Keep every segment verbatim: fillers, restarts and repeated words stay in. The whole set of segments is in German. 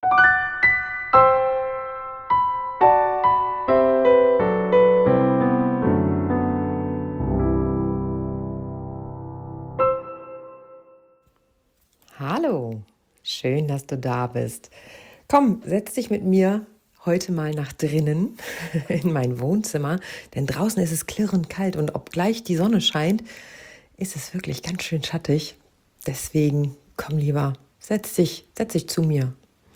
Hallo, schön, dass du da bist. Komm, setz dich mit mir heute mal nach drinnen in mein Wohnzimmer, denn draußen ist es klirrend kalt und obgleich die Sonne scheint, ist es wirklich ganz schön schattig. Deswegen komm lieber, setz dich, setz dich zu mir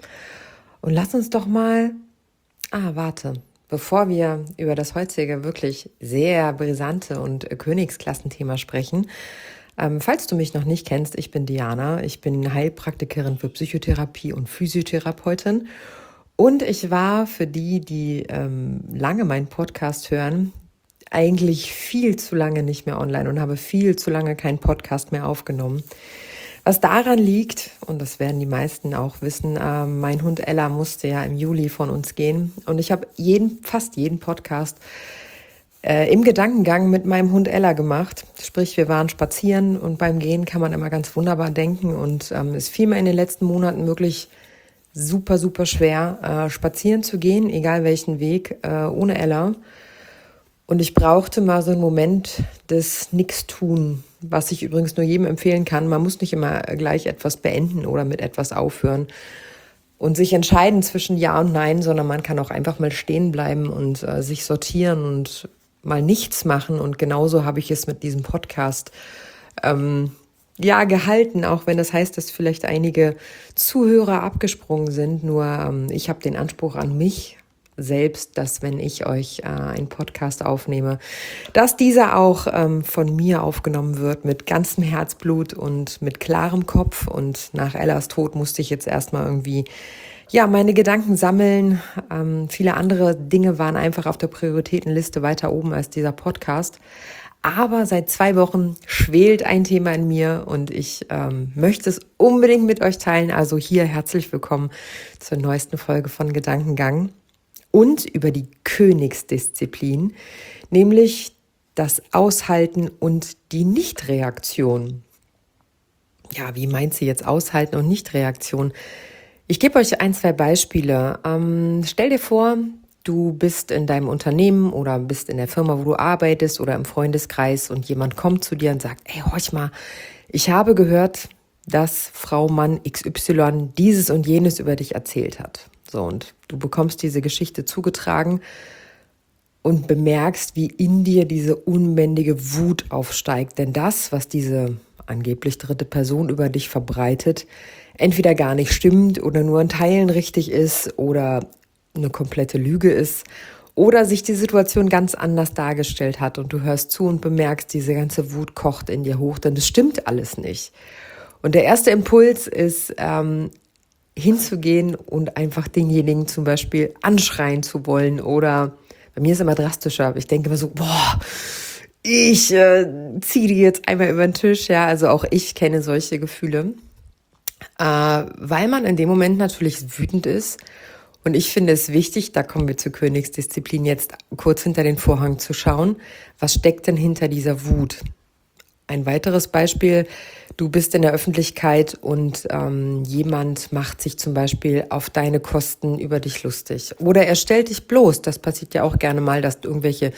und lass uns doch mal, ah, warte, bevor wir über das heutige wirklich sehr brisante und äh, Königsklassenthema sprechen. Ähm, falls du mich noch nicht kennst, ich bin Diana, ich bin Heilpraktikerin für Psychotherapie und Physiotherapeutin und ich war für die, die ähm, lange meinen Podcast hören, eigentlich viel zu lange nicht mehr online und habe viel zu lange keinen Podcast mehr aufgenommen. Was daran liegt, und das werden die meisten auch wissen, äh, mein Hund Ella musste ja im Juli von uns gehen und ich habe jeden, fast jeden Podcast äh, im Gedankengang mit meinem Hund Ella gemacht. Sprich, wir waren spazieren und beim Gehen kann man immer ganz wunderbar denken und ähm, es fiel mir in den letzten Monaten wirklich super, super schwer, äh, spazieren zu gehen, egal welchen Weg, äh, ohne Ella. Und ich brauchte mal so einen Moment des Nix-Tun, was ich übrigens nur jedem empfehlen kann. Man muss nicht immer gleich etwas beenden oder mit etwas aufhören und sich entscheiden zwischen Ja und Nein, sondern man kann auch einfach mal stehen bleiben und äh, sich sortieren und mal nichts machen. Und genauso habe ich es mit diesem Podcast ähm, ja gehalten, auch wenn das heißt, dass vielleicht einige Zuhörer abgesprungen sind. Nur ähm, ich habe den Anspruch an mich selbst, dass wenn ich euch äh, einen Podcast aufnehme, dass dieser auch ähm, von mir aufgenommen wird mit ganzem Herzblut und mit klarem Kopf. Und nach Ellas Tod musste ich jetzt erstmal irgendwie ja meine Gedanken sammeln. Ähm, viele andere Dinge waren einfach auf der Prioritätenliste weiter oben als dieser Podcast. Aber seit zwei Wochen schwelt ein Thema in mir und ich ähm, möchte es unbedingt mit euch teilen. Also hier herzlich willkommen zur neuesten Folge von Gedankengang. Und über die Königsdisziplin, nämlich das Aushalten und die Nichtreaktion. Ja, wie meint sie jetzt Aushalten und Nichtreaktion? Ich gebe euch ein, zwei Beispiele. Ähm, stell dir vor, du bist in deinem Unternehmen oder bist in der Firma, wo du arbeitest oder im Freundeskreis und jemand kommt zu dir und sagt, ey, horch mal, ich habe gehört, dass Frau Mann X Y dieses und jenes über dich erzählt hat. So, und du bekommst diese Geschichte zugetragen und bemerkst, wie in dir diese unbändige Wut aufsteigt. Denn das, was diese angeblich dritte Person über dich verbreitet, entweder gar nicht stimmt oder nur in Teilen richtig ist oder eine komplette Lüge ist oder sich die Situation ganz anders dargestellt hat und du hörst zu und bemerkst, diese ganze Wut kocht in dir hoch, denn das stimmt alles nicht. Und der erste Impuls ist, ähm, hinzugehen und einfach denjenigen zum Beispiel anschreien zu wollen oder bei mir ist es immer drastischer, aber ich denke immer so, boah, ich äh, ziehe die jetzt einmal über den Tisch, ja, also auch ich kenne solche Gefühle, äh, weil man in dem Moment natürlich wütend ist und ich finde es wichtig, da kommen wir zur Königsdisziplin, jetzt kurz hinter den Vorhang zu schauen, was steckt denn hinter dieser Wut? Ein weiteres Beispiel, du bist in der Öffentlichkeit und ähm, jemand macht sich zum Beispiel auf deine Kosten über dich lustig. Oder er stellt dich bloß. Das passiert ja auch gerne mal, dass irgendwelche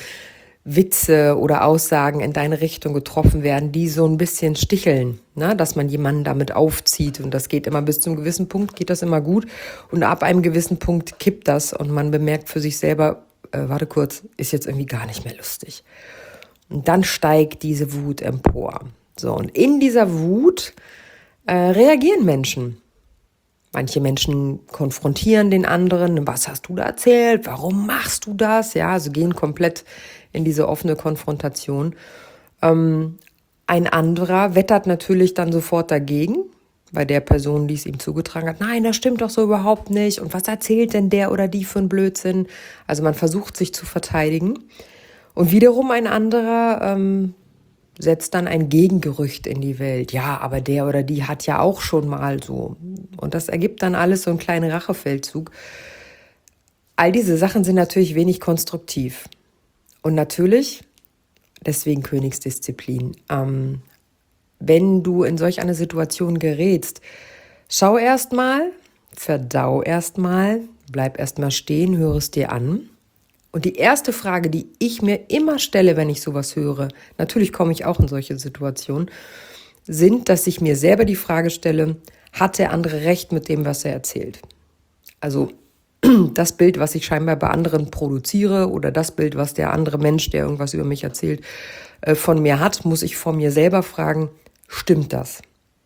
Witze oder Aussagen in deine Richtung getroffen werden, die so ein bisschen sticheln, ne? Dass man jemanden damit aufzieht. Und das geht immer bis zu einem gewissen Punkt, geht das immer gut. Und ab einem gewissen Punkt kippt das und man bemerkt für sich selber, äh, warte kurz, ist jetzt irgendwie gar nicht mehr lustig. Und dann steigt diese Wut empor. So, und in dieser Wut äh, reagieren Menschen. Manche Menschen konfrontieren den anderen. Was hast du da erzählt? Warum machst du das? Ja, also gehen komplett in diese offene Konfrontation. Ähm, ein anderer wettert natürlich dann sofort dagegen, bei der Person, die es ihm zugetragen hat. Nein, das stimmt doch so überhaupt nicht. Und was erzählt denn der oder die für einen Blödsinn? Also man versucht sich zu verteidigen. Und wiederum ein anderer ähm, setzt dann ein Gegengerücht in die Welt. Ja, aber der oder die hat ja auch schon mal so. Und das ergibt dann alles so einen kleinen Rachefeldzug. All diese Sachen sind natürlich wenig konstruktiv. Und natürlich, deswegen Königsdisziplin, ähm, wenn du in solch eine Situation gerätst, schau erst mal, verdau erstmal, bleib erstmal stehen, höre es dir an. Und die erste Frage, die ich mir immer stelle, wenn ich sowas höre, natürlich komme ich auch in solche Situationen, sind, dass ich mir selber die Frage stelle, hat der andere recht mit dem, was er erzählt? Also das Bild, was ich scheinbar bei anderen produziere oder das Bild, was der andere Mensch, der irgendwas über mich erzählt, von mir hat, muss ich vor mir selber fragen, stimmt das?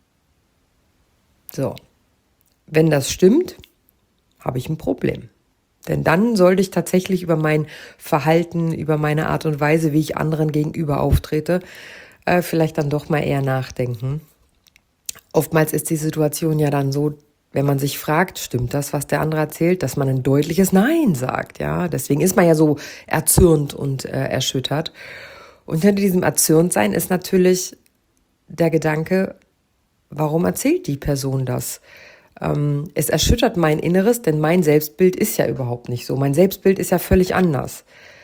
So, wenn das stimmt, habe ich ein Problem. Denn dann sollte ich tatsächlich über mein Verhalten, über meine Art und Weise, wie ich anderen gegenüber auftrete, äh, vielleicht dann doch mal eher nachdenken. Oftmals ist die Situation ja dann so, wenn man sich fragt, stimmt das, was der andere erzählt, dass man ein deutliches Nein sagt. Ja, deswegen ist man ja so erzürnt und äh, erschüttert. Und hinter diesem Erzürntsein ist natürlich der Gedanke, warum erzählt die Person das? Ähm, es erschüttert mein Inneres, denn mein Selbstbild ist ja überhaupt nicht so. Mein Selbstbild ist ja völlig anders.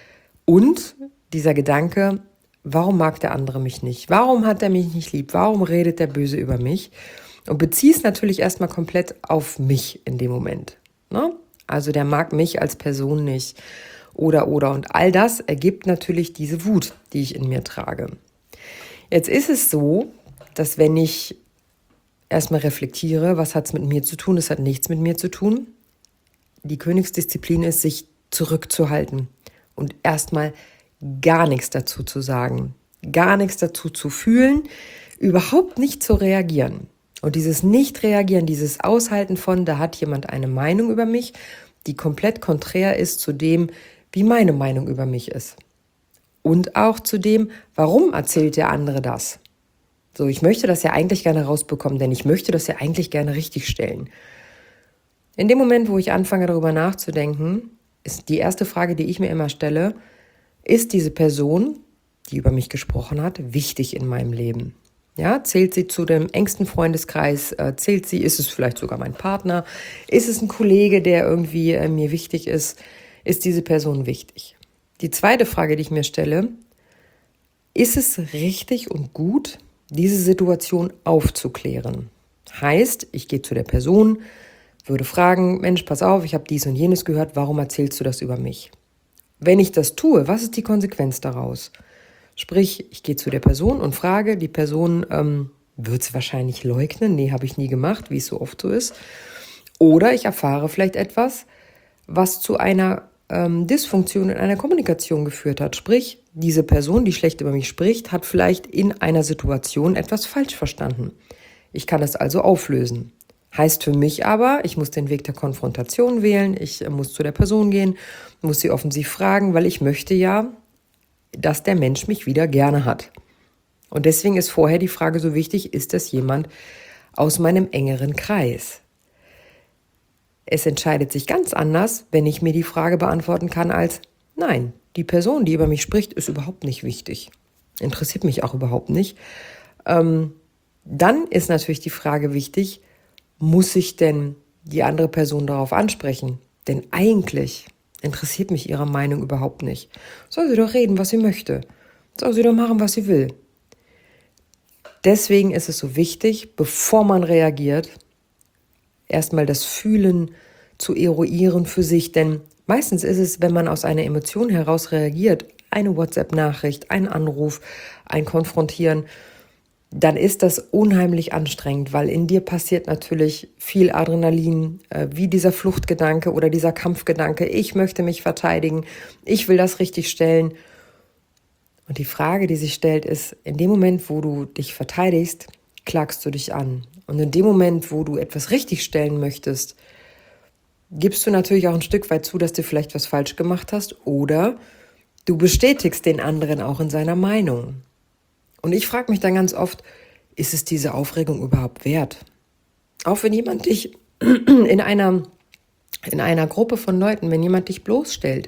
Und dieser Gedanke, warum mag der andere mich nicht? Warum hat er mich nicht lieb? Warum redet der böse über mich? Und beziehe es natürlich erstmal komplett auf mich in dem Moment. Ne? Also der mag mich als Person nicht. Oder, oder. Und all das ergibt natürlich diese Wut, die ich in mir trage. Jetzt ist es so, dass wenn ich erstmal reflektiere, was hat es mit mir zu tun? Es hat nichts mit mir zu tun. Die Königsdisziplin ist, sich zurückzuhalten und erstmal gar nichts dazu zu sagen, gar nichts dazu zu fühlen, überhaupt nicht zu reagieren. Und dieses Nicht-Reagieren, dieses Aushalten von, da hat jemand eine Meinung über mich, die komplett konträr ist zu dem, wie meine Meinung über mich ist. Und auch zu dem, warum erzählt der andere das? So, ich möchte das ja eigentlich gerne rausbekommen, denn ich möchte das ja eigentlich gerne richtigstellen. In dem Moment, wo ich anfange, darüber nachzudenken, ist die erste Frage, die ich mir immer stelle, ist diese Person, die über mich gesprochen hat, wichtig in meinem Leben? Ja, zählt sie zu dem engsten Freundeskreis? Äh, zählt sie, ist es vielleicht sogar mein Partner? Ist es ein Kollege, der irgendwie äh, mir wichtig ist? Ist diese Person wichtig? Die zweite Frage, die ich mir stelle, ist es richtig und gut, diese Situation aufzuklären? Heißt, ich gehe zu der Person, würde fragen, Mensch, pass auf, ich habe dies und jenes gehört, warum erzählst du das über mich? Wenn ich das tue, was ist die Konsequenz daraus? Sprich, ich gehe zu der Person und frage, die Person ähm, wird es wahrscheinlich leugnen, nee, habe ich nie gemacht, wie es so oft so ist. Oder ich erfahre vielleicht etwas, was zu einer ähm, Dysfunktion in einer Kommunikation geführt hat. Sprich, diese Person, die schlecht über mich spricht, hat vielleicht in einer Situation etwas falsch verstanden. Ich kann es also auflösen. Heißt für mich aber, ich muss den Weg der Konfrontation wählen, ich äh, muss zu der Person gehen, muss sie offensiv fragen, weil ich möchte ja, dass der Mensch mich wieder gerne hat. Und deswegen ist vorher die Frage so wichtig, ist das jemand aus meinem engeren Kreis? Es entscheidet sich ganz anders, wenn ich mir die Frage beantworten kann als, nein, die Person, die über mich spricht, ist überhaupt nicht wichtig. Interessiert mich auch überhaupt nicht. Ähm, dann ist natürlich die Frage wichtig, muss ich denn die andere Person darauf ansprechen? Denn eigentlich interessiert mich ihre Meinung überhaupt nicht. Soll sie doch reden, was sie möchte. Soll sie doch machen, was sie will. Deswegen ist es so wichtig, bevor man reagiert, erstmal das Fühlen zu eruieren für sich. Denn meistens ist es, wenn man aus einer Emotion heraus reagiert, eine WhatsApp-Nachricht, ein Anruf, ein Konfrontieren, dann ist das unheimlich anstrengend, weil in dir passiert natürlich viel Adrenalin, äh, wie dieser Fluchtgedanke oder dieser Kampfgedanke. Ich möchte mich verteidigen, ich will das richtig stellen. Und die Frage, die sich stellt, ist, in dem Moment, wo du dich verteidigst, klagst du dich an. Und in dem Moment, wo du etwas richtig stellen möchtest, gibst du natürlich auch ein Stück weit zu, dass du vielleicht was falsch gemacht hast oder du bestätigst den anderen auch in seiner Meinung. Und ich frage mich dann ganz oft, ist es diese Aufregung überhaupt wert? Auch wenn jemand dich in einer, in einer Gruppe von Leuten, wenn jemand dich bloßstellt,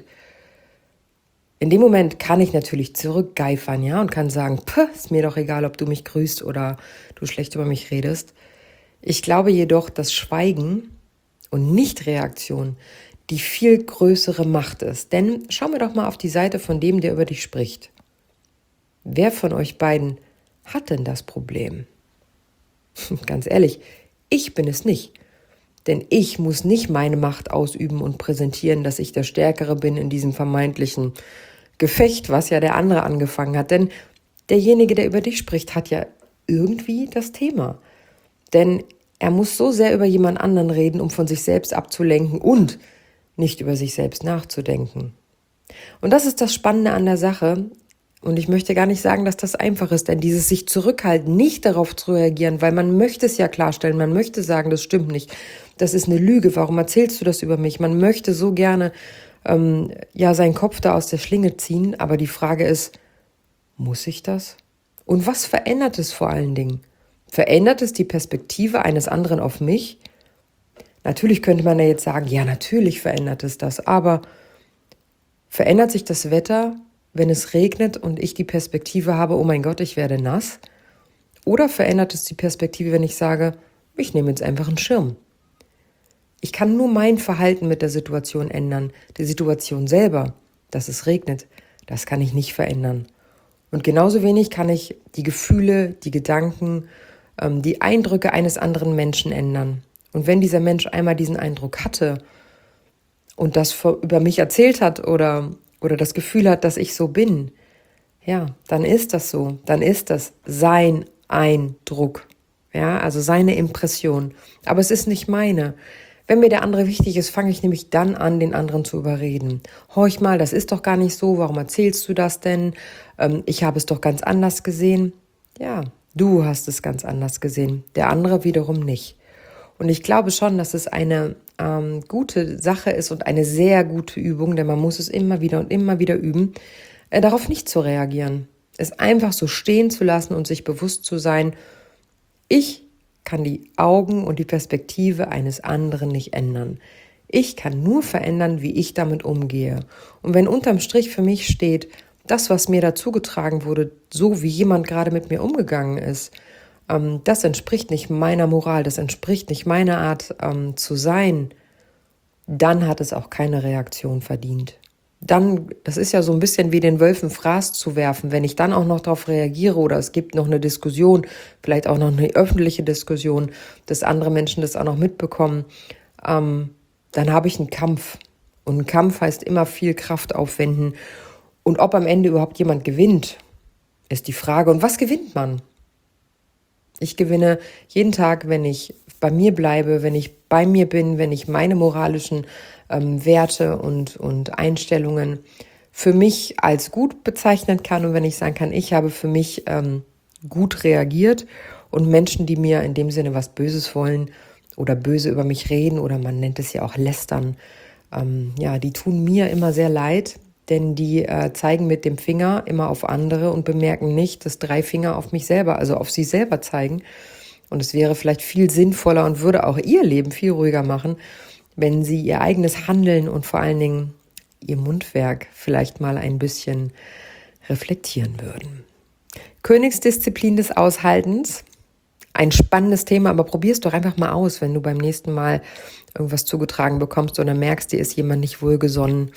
in dem Moment kann ich natürlich zurückgeifern, ja, und kann sagen, Puh, ist mir doch egal, ob du mich grüßt oder du schlecht über mich redest. Ich glaube jedoch, dass Schweigen und Nichtreaktion die viel größere Macht ist. Denn schau mir doch mal auf die Seite von dem, der über dich spricht. Wer von euch beiden hat denn das Problem? Ganz ehrlich, ich bin es nicht. Denn ich muss nicht meine Macht ausüben und präsentieren, dass ich der Stärkere bin in diesem vermeintlichen Gefecht, was ja der andere angefangen hat. Denn derjenige, der über dich spricht, hat ja irgendwie das Thema. Denn er muss so sehr über jemand anderen reden, um von sich selbst abzulenken und nicht über sich selbst nachzudenken. Und das ist das Spannende an der Sache. Und ich möchte gar nicht sagen, dass das einfach ist, denn dieses sich zurückhalten, nicht darauf zu reagieren, weil man möchte es ja klarstellen, man möchte sagen, das stimmt nicht, das ist eine Lüge, warum erzählst du das über mich? Man möchte so gerne ähm, ja seinen Kopf da aus der Schlinge ziehen, aber die Frage ist, muss ich das? Und was verändert es vor allen Dingen? Verändert es die Perspektive eines anderen auf mich? Natürlich könnte man ja jetzt sagen, ja, natürlich verändert es das, aber verändert sich das Wetter, wenn es regnet und ich die Perspektive habe, oh mein Gott, ich werde nass? Oder verändert es die Perspektive, wenn ich sage, ich nehme jetzt einfach einen Schirm? Ich kann nur mein Verhalten mit der Situation ändern. Die Situation selber, dass es regnet, das kann ich nicht verändern. Und genauso wenig kann ich die Gefühle, die Gedanken, ähm, die Eindrücke eines anderen Menschen ändern. Und wenn dieser Mensch einmal diesen Eindruck hatte und das über mich erzählt hat oder, oder das Gefühl hat, dass ich so bin, ja, dann ist das so. Dann ist das sein Eindruck. Ja, also seine Impression. Aber es ist nicht meine. Wenn mir der andere wichtig ist, fange ich nämlich dann an, den anderen zu überreden. Horch mal, das ist doch gar nicht so, warum erzählst du das denn? Ähm, ich habe es doch ganz anders gesehen. Ja, du hast es ganz anders gesehen, der andere wiederum nicht. Und ich glaube schon, dass es eine ähm, gute Sache ist und eine sehr gute Übung, denn man muss es immer wieder und immer wieder üben, äh, darauf nicht zu reagieren. Es einfach so stehen zu lassen und sich bewusst zu sein, ich kann die Augen und die Perspektive eines anderen nicht ändern. Ich kann nur verändern, wie ich damit umgehe. Und wenn unterm Strich für mich steht, das, was mir dazugetragen wurde, so wie jemand gerade mit mir umgegangen ist, ähm, das entspricht nicht meiner Moral, das entspricht nicht meiner Art ähm, zu sein, dann hat es auch keine Reaktion verdient. Dann, das ist ja so ein bisschen wie den Wölfen Fraß zu werfen, wenn ich dann auch noch darauf reagiere oder es gibt noch eine Diskussion, vielleicht auch noch eine öffentliche Diskussion, dass andere Menschen das auch noch mitbekommen, ähm, dann habe ich einen Kampf. Und ein Kampf heißt immer viel Kraft aufwenden. Und ob am Ende überhaupt jemand gewinnt, ist die Frage. Und was gewinnt man? Ich gewinne jeden Tag, wenn ich bei mir bleibe, wenn ich bei mir bin, wenn ich meine moralischen ähm, Werte und, und Einstellungen für mich als gut bezeichnen kann und wenn ich sagen kann, ich habe für mich ähm, gut reagiert und Menschen, die mir in dem Sinne was Böses wollen oder böse über mich reden oder man nennt es ja auch lästern, ähm, ja, die tun mir immer sehr leid, denn die äh, zeigen mit dem Finger immer auf andere und bemerken nicht, dass drei Finger auf mich selber, also auf sie selber zeigen. Und es wäre vielleicht viel sinnvoller und würde auch ihr Leben viel ruhiger machen, wenn sie ihr eigenes Handeln und vor allen Dingen ihr Mundwerk vielleicht mal ein bisschen reflektieren würden. Königsdisziplin des Aushaltens. Ein spannendes Thema, aber probier es doch einfach mal aus, wenn du beim nächsten Mal irgendwas zugetragen bekommst oder merkst, dir ist jemand nicht wohlgesonnen.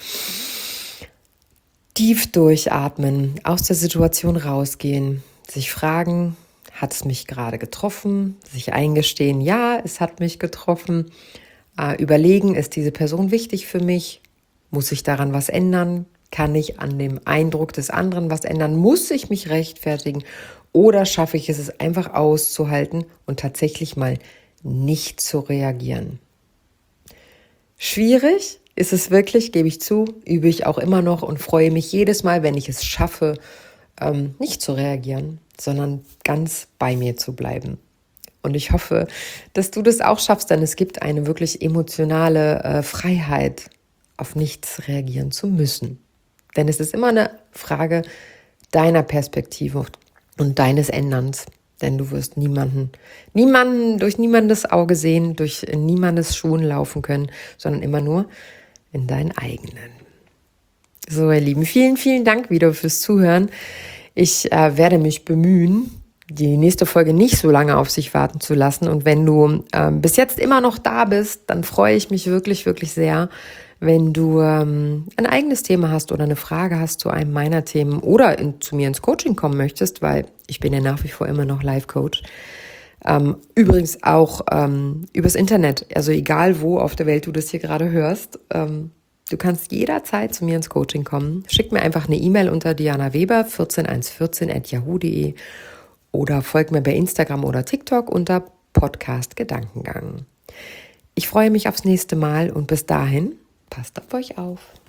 Tief durchatmen, aus der Situation rausgehen, sich fragen, hat es mich gerade getroffen? Sich eingestehen, ja, es hat mich getroffen. Äh, überlegen, ist diese Person wichtig für mich? Muss ich daran was ändern? Kann ich an dem Eindruck des anderen was ändern? Muss ich mich rechtfertigen? Oder schaffe ich es, es einfach auszuhalten und tatsächlich mal nicht zu reagieren? Schwierig ist es wirklich, gebe ich zu, übe ich auch immer noch und freue mich jedes Mal, wenn ich es schaffe, ähm, nicht zu reagieren, sondern ganz bei mir zu bleiben. Und ich hoffe, dass du das auch schaffst, denn es gibt eine wirklich emotionale äh, Freiheit, auf nichts reagieren zu müssen. Denn es ist immer eine Frage deiner Perspektive und deines Änderns. Denn du wirst niemanden, niemanden durch niemandes Auge sehen, durch niemandes Schuhen laufen können, sondern immer nur in deinen eigenen. So, ihr Lieben, vielen, vielen Dank wieder fürs Zuhören. Ich äh, werde mich bemühen, die nächste Folge nicht so lange auf sich warten zu lassen. Und wenn du ähm, bis jetzt immer noch da bist, dann freue ich mich wirklich, wirklich sehr, wenn du ähm, ein eigenes Thema hast oder eine Frage hast zu einem meiner Themen oder in, zu mir ins Coaching kommen möchtest, weil ich bin ja nach wie vor immer noch Life-Coach. Ähm, übrigens auch ähm, übers Internet, also egal wo auf der Welt du das hier gerade hörst, ähm, du kannst jederzeit zu mir ins Coaching kommen. Schick mir einfach eine E-Mail unter dianaweber vierzehn eins vierzehn at yahoo punkt de oder folg mir bei Instagram oder TikTok unter Podcast Gedankengang. Ich freue mich aufs nächste Mal und bis dahin, passt auf euch auf.